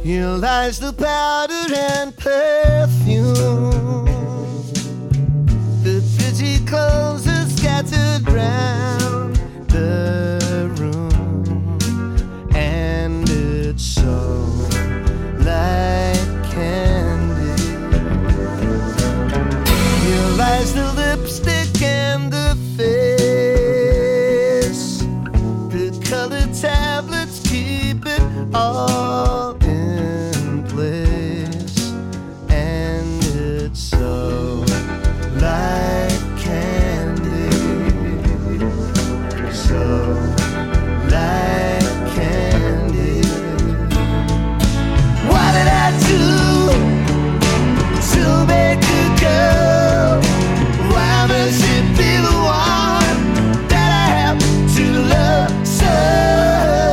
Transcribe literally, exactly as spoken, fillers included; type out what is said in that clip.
Here lies the powder and perfume. The pretty clothes are scattered round the room, and it's so like candy. Here lies the lipstick and the face. The colored tablets keep it all